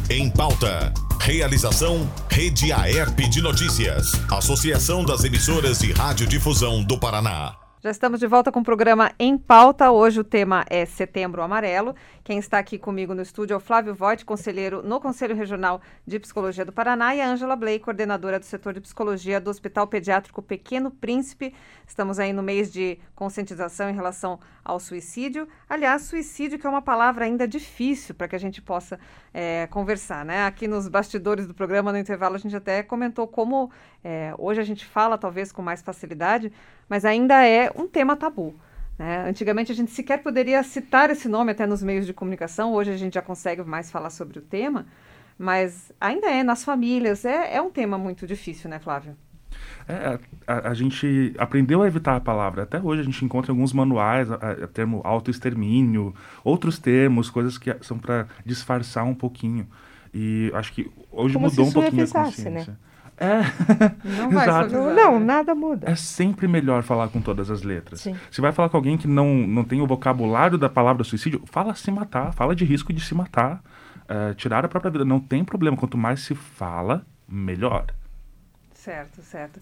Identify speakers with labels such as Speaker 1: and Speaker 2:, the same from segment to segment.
Speaker 1: Em Pauta. Realização Rede Aerp de Notícias. Associação das Emissoras de Radiodifusão do Paraná.
Speaker 2: Já estamos de volta com o programa Em Pauta. Hoje o tema é Setembro Amarelo. Quem está aqui comigo no estúdio é o Flávio Voit, conselheiro no Conselho Regional de Psicologia do Paraná, e a Ângela Bley, coordenadora do setor de psicologia do Hospital Pediátrico Pequeno Príncipe. Estamos aí no mês de conscientização em relação ao suicídio. Aliás, suicídio que é uma palavra ainda difícil para que a gente possa conversar, né? Aqui nos bastidores do programa, no intervalo, a gente até comentou como hoje a gente fala talvez com mais facilidade, mas ainda é um tema tabu, né? Antigamente a gente sequer poderia citar esse nome até nos meios de comunicação. Hoje a gente já consegue mais falar sobre o tema, mas ainda nas famílias, é um tema muito difícil, né, Flávio?
Speaker 3: A gente aprendeu a evitar a palavra. Até hoje a gente encontra alguns manuais, termo autoextermínio, outros termos, coisas que são para disfarçar um pouquinho. E acho que hoje
Speaker 4: como
Speaker 3: mudou
Speaker 4: se
Speaker 3: um pouquinho
Speaker 4: isso
Speaker 3: a
Speaker 4: avisasse,
Speaker 3: consciência.
Speaker 4: né?
Speaker 2: Não vai
Speaker 3: Exato.
Speaker 4: Não, nada muda.
Speaker 3: É sempre melhor falar com todas as letras.
Speaker 4: Sim.
Speaker 3: Se vai falar com alguém que não tem o vocabulário da palavra suicídio, fala se matar, fala de risco de se matar, tirar a própria vida. Não tem problema, quanto mais se fala, melhor.
Speaker 2: Certo.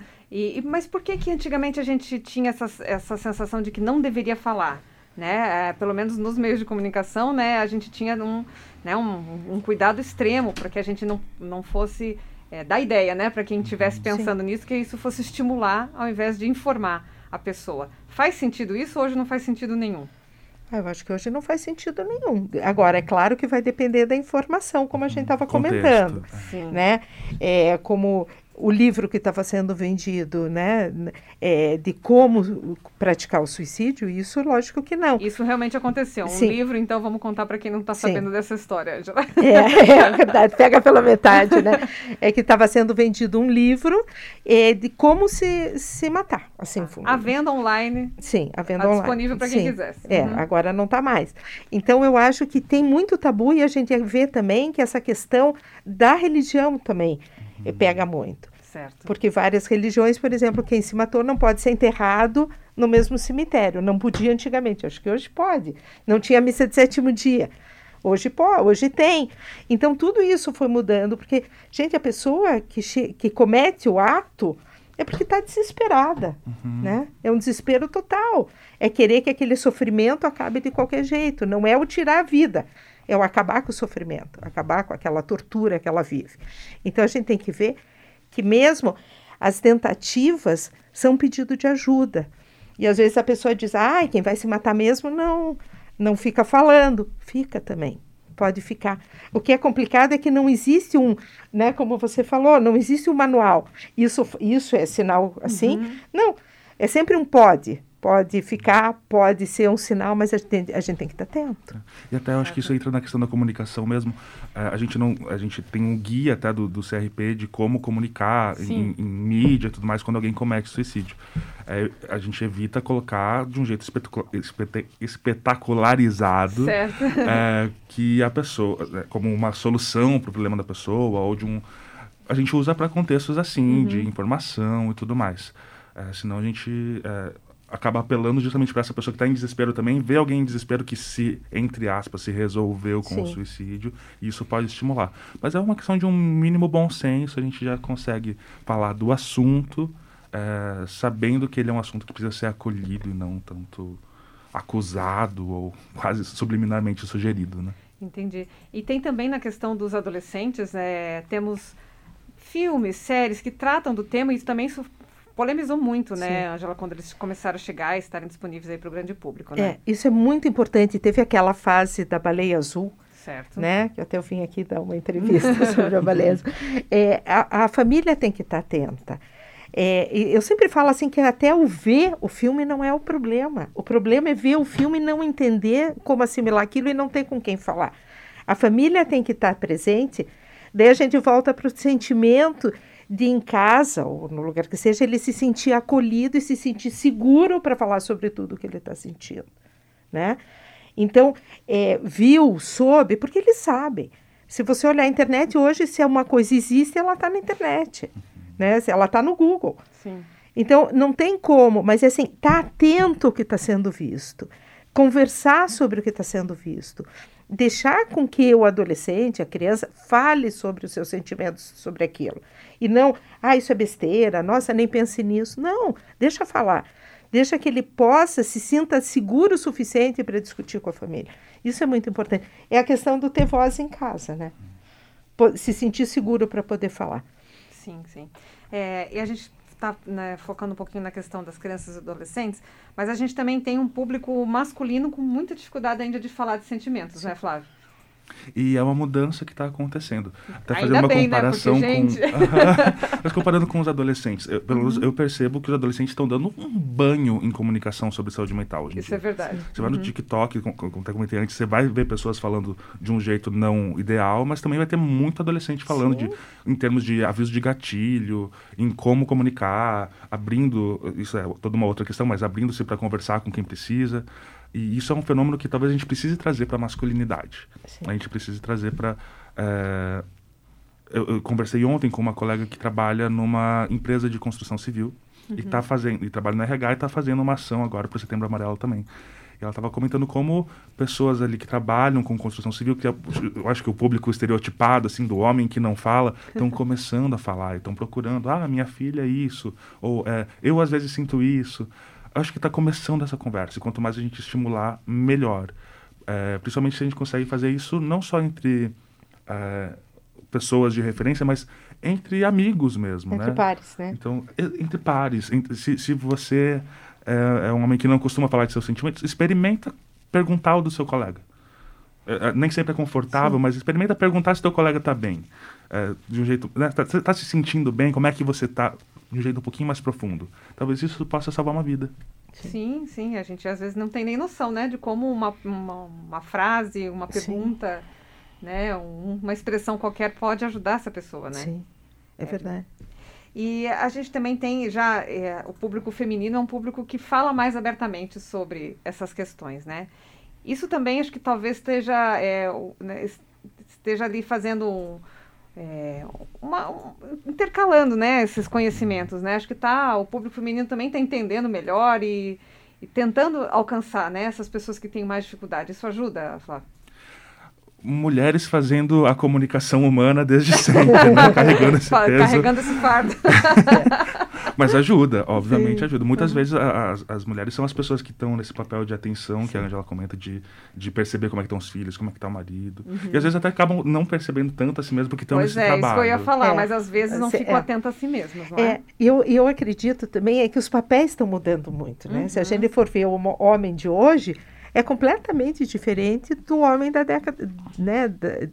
Speaker 2: Mas por que antigamente a gente tinha essa sensação de que não deveria falar? Né? Pelo menos nos meios de comunicação, né, a gente tinha um cuidado extremo para que a gente não fosse dar ideia, né, para quem estivesse pensando nisso, que isso fosse estimular ao invés de informar a pessoa. Faz sentido isso ou hoje não faz sentido nenhum?
Speaker 4: Eu acho que hoje não faz sentido nenhum. Agora, é claro que vai depender da informação, como a gente estava comentando.
Speaker 2: Sim.
Speaker 4: Né? Como o livro que estava sendo vendido, né, de como praticar o suicídio, isso lógico que não.
Speaker 2: Isso realmente aconteceu.
Speaker 4: Sim.
Speaker 2: Um livro, então vamos contar para quem não está sabendo dessa história, Angela.
Speaker 4: É verdade, pega pela metade, né? É que estava sendo vendido um livro de como se matar. Assim,
Speaker 2: a venda online.
Speaker 4: Sim, a venda online.
Speaker 2: Disponível para quem quisesse.
Speaker 4: Agora não está mais. Então eu acho que tem muito tabu e a gente vê também que essa questão da religião também pega muito.
Speaker 2: Certo.
Speaker 4: Porque várias religiões, por exemplo, quem se matou não pode ser enterrado no mesmo cemitério. Não podia antigamente, acho que hoje pode. Não tinha missa de sétimo dia. Hoje pode, hoje tem. Então tudo isso foi mudando, porque, gente, a pessoa que comete o ato é porque está desesperada, né? É um desespero total. É querer que aquele sofrimento acabe de qualquer jeito. Não é o tirar a vida, é o acabar com o sofrimento, acabar com aquela tortura que ela vive. Então a gente tem que ver que mesmo as tentativas são pedido de ajuda. E às vezes a pessoa diz, quem vai se matar mesmo não fica falando. Fica também, pode ficar. O que é complicado é que não existe né, como você falou, não existe um manual. Isso é sinal assim? Não, é sempre um pode. Pode ficar, pode ser um sinal, mas a gente tem que estar atento.
Speaker 3: E até eu acho que isso entra na questão da comunicação mesmo. A gente tem um guia até do CRP de como comunicar em mídia e tudo mais quando alguém comete suicídio. A gente evita colocar de um jeito espetacularizado que a pessoa, como uma solução para o problema da pessoa, ou a gente usa para contextos assim, de informação e tudo mais. Senão a gente acaba apelando justamente para essa pessoa que está em desespero também, ver alguém em desespero que entre aspas, se resolveu com o suicídio, e isso pode estimular. Mas é uma questão de um mínimo bom senso, a gente já consegue falar do assunto, sabendo que ele é um assunto que precisa ser acolhido e não tanto acusado ou quase subliminarmente sugerido, né?
Speaker 2: Entendi. E tem também na questão dos adolescentes, temos filmes, séries que tratam do tema, e isso também polemizou muito, né, Ângela, quando eles começaram a chegar e estarem disponíveis aí para o grande público, né?
Speaker 4: Isso é muito importante. Teve aquela fase da baleia azul,
Speaker 2: certo,
Speaker 4: né, que até eu vim aqui dar uma entrevista sobre a baleia azul. A família tem que estar atenta. Eu sempre falo assim que até o ver o filme não é o problema. O problema é ver o filme e não entender como assimilar aquilo e não ter com quem falar. A família tem que estar presente. Daí a gente volta para o sentimento de em casa, ou no lugar que seja, ele se sentir acolhido e se sentir seguro para falar sobre tudo o que ele está sentindo, né? Então, viu, soube, porque eles sabem. Se você olhar a internet hoje, se uma coisa existe, ela está na internet, né? Se ela está no Google.
Speaker 2: Sim.
Speaker 4: Então, não tem como, mas assim, tá atento ao que está sendo visto. Conversar sobre o que está sendo visto. deixar com que o adolescente, a criança, fale sobre os seus sentimentos sobre aquilo. E não, isso é besteira, nossa, nem pense nisso. Não, deixa falar. Deixa que ele possa, se sinta seguro o suficiente para discutir com a família. Isso é muito importante. É a questão do ter voz em casa, né? Se sentir seguro para poder falar.
Speaker 2: Sim, sim. E a gente está, né, focando um pouquinho na questão das crianças e adolescentes, mas a gente também tem um público masculino com muita dificuldade ainda de falar de sentimentos, né, Flávio?
Speaker 3: E é uma mudança que está acontecendo. Até fazer
Speaker 2: Ainda
Speaker 3: uma
Speaker 2: bem,
Speaker 3: comparação
Speaker 2: né? Porque, gente...
Speaker 3: Mas comparando com os adolescentes, eu percebo que os adolescentes estão dando um banho em comunicação sobre saúde mental hoje em
Speaker 2: Isso
Speaker 3: dia.
Speaker 2: é verdade.
Speaker 3: Você vai no TikTok, como até comentei antes, você vai ver pessoas falando de um jeito não ideal, mas também vai ter muito adolescente falando em termos de aviso de gatilho, em como comunicar, abrindo, isso é toda uma outra questão, mas abrindo-se para conversar com quem precisa. E isso é um fenômeno que talvez a gente precise trazer para a masculinidade.
Speaker 4: Sim.
Speaker 3: A gente precisa trazer para... Eu conversei ontem com uma colega que trabalha numa empresa de construção civil e trabalha no RH e está fazendo uma ação agora para o Setembro Amarelo também. E ela estava comentando como pessoas ali que trabalham com construção civil, que eu acho que o público estereotipado, assim, do homem que não fala, estão começando a falar, estão procurando, minha filha é isso, ou eu às vezes sinto isso. Acho que está começando essa conversa, e quanto mais a gente estimular, melhor. Principalmente se a gente consegue fazer isso não só entre pessoas de referência, mas entre amigos mesmo.
Speaker 4: Entre pares, né?
Speaker 3: Então, entre pares. Se você é um homem que não costuma falar de seus sentimentos, experimenta perguntar o do seu colega. Nem sempre é confortável, mas experimenta perguntar se teu colega está bem. De um jeito, né? Você está se sentindo bem? Como é que você está? De um jeito um pouquinho mais profundo. Talvez isso possa salvar uma vida.
Speaker 2: Sim, sim. A gente às vezes não tem nem noção, né? De como uma frase, uma pergunta, né? Uma expressão qualquer pode ajudar essa pessoa, né?
Speaker 4: Sim, é verdade.
Speaker 2: E a gente também tem o público feminino é um público que fala mais abertamente sobre essas questões, né? Isso também acho que talvez esteja ali fazendo intercalando, né, esses conhecimentos, né? Acho que o público feminino também está entendendo melhor e tentando alcançar, né, essas pessoas que têm mais dificuldade. Isso ajuda, Flávio?
Speaker 3: Mulheres fazendo a comunicação humana desde sempre, né? Carregando esse peso.
Speaker 2: Carregando esse fardo.
Speaker 3: Mas ajuda, obviamente ajuda. Muitas vezes as mulheres são as pessoas que estão nesse papel de atenção, que a Ângela comenta, de perceber como é que estão os filhos, como é que está o marido. E às vezes até acabam não percebendo tanto a si mesmo porque estão nesse trabalho.
Speaker 2: Pois é, isso que eu ia falar, mas às vezes não ficam atentos a si mesmos, não é?
Speaker 4: Eu acredito também que os papéis estão mudando muito, né? Se a gente for ver o homem de hoje, é completamente diferente do homem da década, né?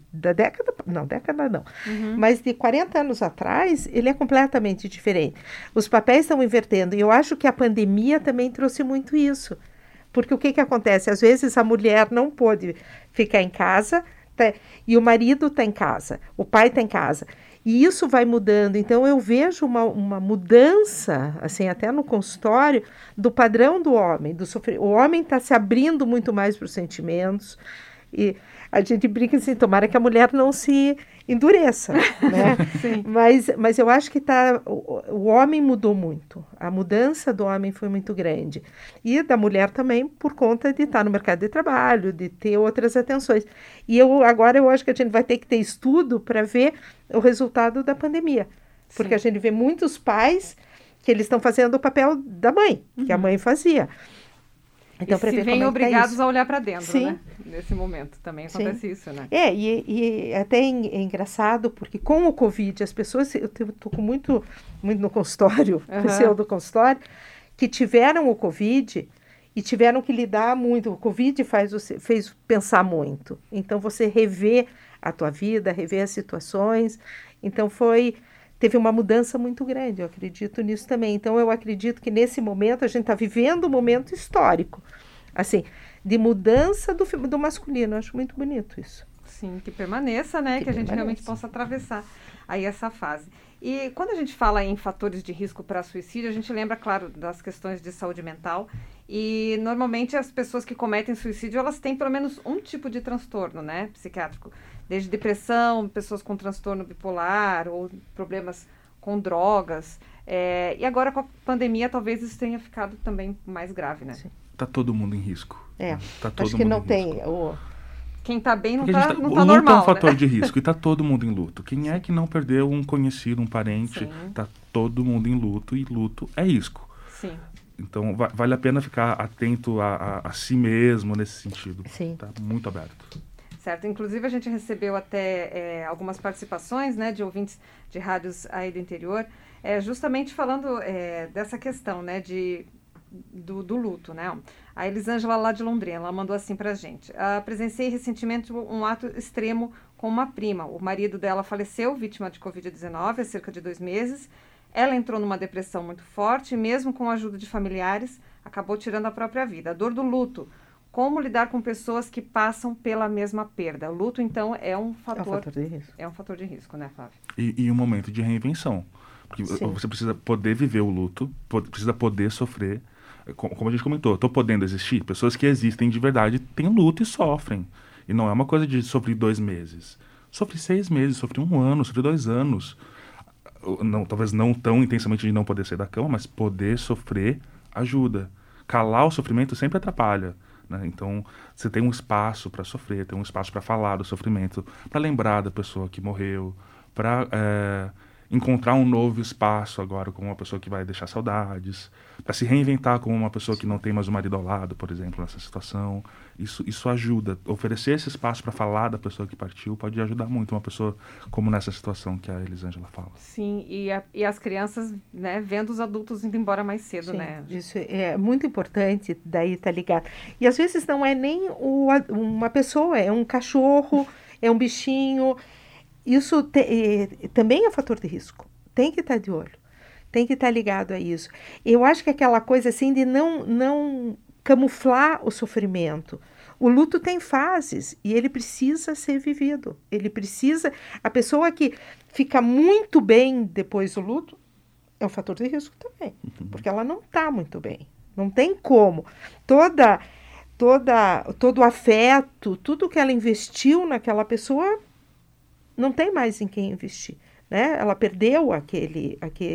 Speaker 4: Mas de 40 anos atrás, ele é completamente diferente. Os papéis estão invertendo, e eu acho que a pandemia também trouxe muito isso. Porque o que acontece? Às vezes a mulher não pôde ficar em casa, e o marido está em casa, o pai está em casa. E isso vai mudando. Então, eu vejo uma mudança, assim, até no consultório, do padrão do homem. O homem está se abrindo muito mais para os sentimentos. E a gente brinca assim, tomara que a mulher não se endureça, né?
Speaker 2: Sim.
Speaker 4: Mas eu acho que o homem mudou muito. A mudança do homem foi muito grande. E da mulher também, por conta de estar no mercado de trabalho, de ter outras atenções. E agora eu acho que a gente vai ter que ter estudo para ver o resultado da pandemia. Porque a gente vê muitos pais que eles estão fazendo o papel da mãe, que a mãe fazia.
Speaker 2: Então, e se veem obrigados a olhar para dentro,
Speaker 4: Sim.
Speaker 2: Né? Nesse momento também acontece isso, né?
Speaker 4: E até é engraçado, porque com o Covid, as pessoas, eu estou com muito no consultório, pessoal do consultório, que tiveram o Covid e tiveram que lidar muito. O Covid fez pensar muito. Então, você rever a tua vida, rever as situações. Então, teve uma mudança muito grande, eu acredito nisso também. Então, eu acredito que nesse momento a gente está vivendo um momento histórico, assim, de mudança do masculino. Eu acho muito bonito isso.
Speaker 2: Sim, que permaneça, né? Que a gente realmente possa atravessar aí essa fase. E quando a gente fala em fatores de risco para suicídio, a gente lembra, claro, das questões de saúde mental. E, normalmente, as pessoas que cometem suicídio, elas têm pelo menos um tipo de transtorno, né, psiquiátrico. Desde depressão, pessoas com transtorno bipolar ou problemas com drogas. E agora, com a pandemia, talvez isso tenha ficado também mais grave, né?
Speaker 3: Está todo mundo em risco.
Speaker 4: Acho que não tem...
Speaker 2: quem está bem não
Speaker 3: Porque
Speaker 2: está
Speaker 3: o luto
Speaker 2: normal,
Speaker 3: é um fator
Speaker 2: né?
Speaker 3: de risco e está todo mundo em luto. Quem é que não perdeu um conhecido, um parente? Está todo mundo em luto e luto é risco.
Speaker 2: Sim.
Speaker 3: Então, vale a pena ficar atento a si mesmo nesse sentido.
Speaker 4: Sim.
Speaker 3: Tá muito aberto.
Speaker 2: Certo. Inclusive, a gente recebeu até algumas participações, né, de ouvintes de rádios aí do interior, justamente falando dessa questão, né, do luto, né? A Elisângela, lá de Londrina, ela mandou assim pra gente. Presenciei recentemente um ato extremo com uma prima. O marido dela faleceu, vítima de Covid-19, há cerca de 2 meses. Ela entrou numa depressão muito forte e, mesmo com a ajuda de familiares, acabou tirando a própria vida. A dor do luto. Como lidar com pessoas que passam pela mesma perda? O luto, então, é um fator de risco. É um fator de risco, né, Flávio?
Speaker 3: E um momento de reinvenção. Porque você precisa poder viver o luto, precisa poder sofrer. Como a gente comentou, estou podendo existir. Pessoas que existem de verdade têm luto e sofrem. E não é uma coisa de sofrer 2 meses. Sofri 6 meses, sofri 1 ano, sofri 2 anos. Não, talvez não tão intensamente de não poder sair da cama, mas poder sofrer ajuda. Calar o sofrimento sempre atrapalha, né? Então, você tem um espaço para sofrer, tem um espaço para falar do sofrimento, para lembrar da pessoa que morreu, para encontrar um novo espaço agora com uma pessoa que vai deixar saudades, para se reinventar como uma pessoa que não tem mais o marido ao lado, por exemplo, nessa situação. Isso ajuda. Oferecer esse espaço para falar da pessoa que partiu pode ajudar muito uma pessoa como nessa situação que a Elisângela fala.
Speaker 2: Sim, e as crianças, né, vendo os adultos indo embora mais cedo, né?
Speaker 4: Isso é muito importante, daí tá ligado. E às vezes não é nem uma pessoa, é um cachorro, é um bichinho. Isso também é fator de risco. Tem que estar de olho. Tem que estar ligado a isso. Eu acho que aquela coisa assim de não camuflar o sofrimento. O luto tem fases e ele precisa ser vivido. A pessoa que fica muito bem depois do luto é um fator de risco também. Porque ela não está muito bem. Não tem como. Todo o afeto, tudo que ela investiu naquela pessoa, não tem mais em quem investir, né? Ela perdeu aquele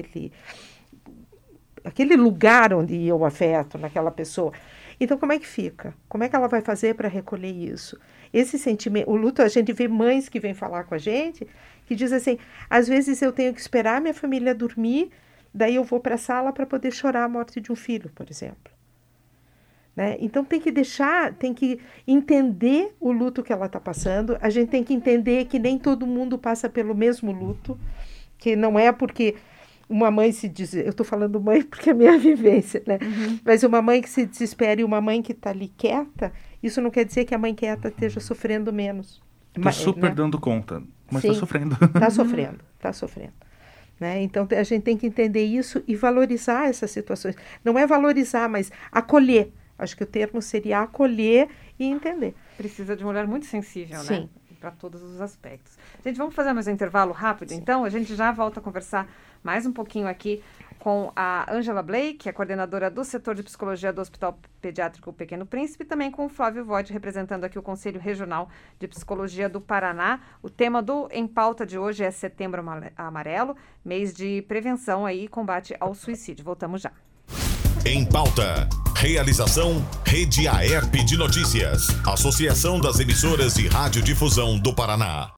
Speaker 4: lugar onde ia o afeto naquela pessoa. Então, como é que fica? Como é que ela vai fazer para recolher isso? Esse sentimento, o luto, a gente vê mães que vêm falar com a gente, que dizem assim, às vezes eu tenho que esperar minha família dormir, daí eu vou para a sala para poder chorar a morte de um filho, por exemplo. Né? Então tem que entender o luto que ela está passando, a gente tem que entender que nem todo mundo passa pelo mesmo luto, que não é porque uma mãe se diz, eu estou falando mãe porque é a minha vivência, né? Mas uma mãe que se desespera e uma mãe que está ali quieta, isso não quer dizer que a mãe quieta esteja sofrendo menos.
Speaker 3: Está super dando conta, mas está sofrendo. Está sofrendo. Né? Então a gente tem que entender isso e valorizar essas situações. Não é valorizar, mas acolher. Acho que o termo seria acolher e entender.
Speaker 2: Precisa de um olhar muito sensível,
Speaker 4: Sim.
Speaker 2: né? Para todos os aspectos. Gente, vamos fazer mais um intervalo rápido, então? A gente já volta a conversar mais um pouquinho aqui com a Ângela Blake, que é coordenadora do setor de psicologia do Hospital Pediátrico Pequeno Príncipe, e também com o Flávio Voit, representando aqui o Conselho Regional de Psicologia do Paraná. O tema do Em Pauta de hoje é Setembro Amarelo, mês de prevenção e combate ao suicídio. Voltamos já.
Speaker 1: Em Pauta. Realização Rede AERP de Notícias. Associação das Emissoras de Radiodifusão do Paraná.